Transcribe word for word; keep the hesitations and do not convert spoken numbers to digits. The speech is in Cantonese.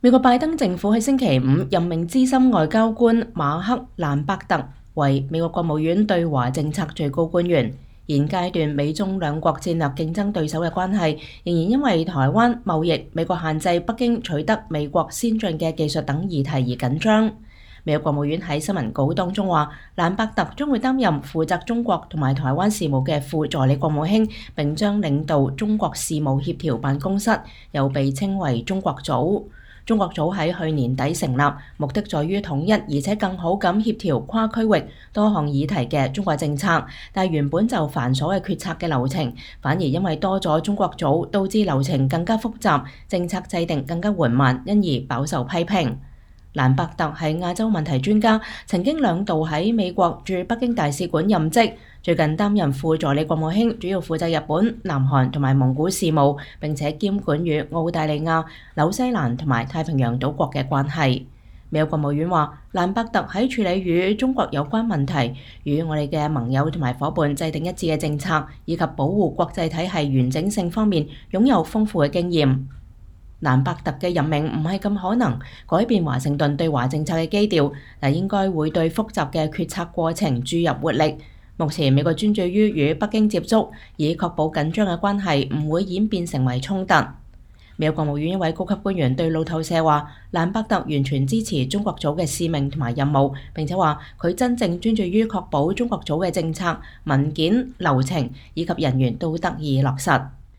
美國拜登政府喺星期五任命資深外交官馬克蘭伯特為美國國務院對華政策最高官員。現階段美中兩國戰略競爭對手嘅關係仍然因為台灣、貿易、美國限制北京取得美國先進嘅技術等議題而緊張。美國國務院喺新聞稿當中話，蘭伯特將會擔任負責中國同埋台灣事務嘅副助理國務卿，並將領導中國事務協調辦公室，又被稱為中國組。中國組喺去年底成立，目的在於統一而且更好咁協調跨區域多項議題嘅中國政策，但原本就繁瑣嘅決策嘅流程，反而因為多咗中國組，導致流程更加複雜，政策制定更加緩慢，因而飽受批評。蘭伯特係亞洲問題專家，曾經兩度喺美國駐北京大使館任職，最近擔任副助理國務卿，主要負責日本、南韓同埋蒙古事務，並且兼管與澳大利亞、紐西蘭同埋太平洋島國嘅關係。美國國務院話，蘭伯特喺處理與中國有關問題、與我哋嘅盟友同埋夥伴制定一致嘅政策，以及保護國際體系完整性方面，擁有豐富嘅經驗。蘭伯特嘅任命唔係咁可能改變華盛頓對華政策嘅基調，但應該會對複雜嘅決策過程注入活力。目前美國專注於與北京接觸，以確保緊張嘅關係唔會演變成為衝突。美國國務院一位高級官員對路透社話，蘭伯特完全支持中國組嘅使命同埋任務，並且話佢真正專注於確保中國組嘅政策、文件、流程以及人員都得以落實。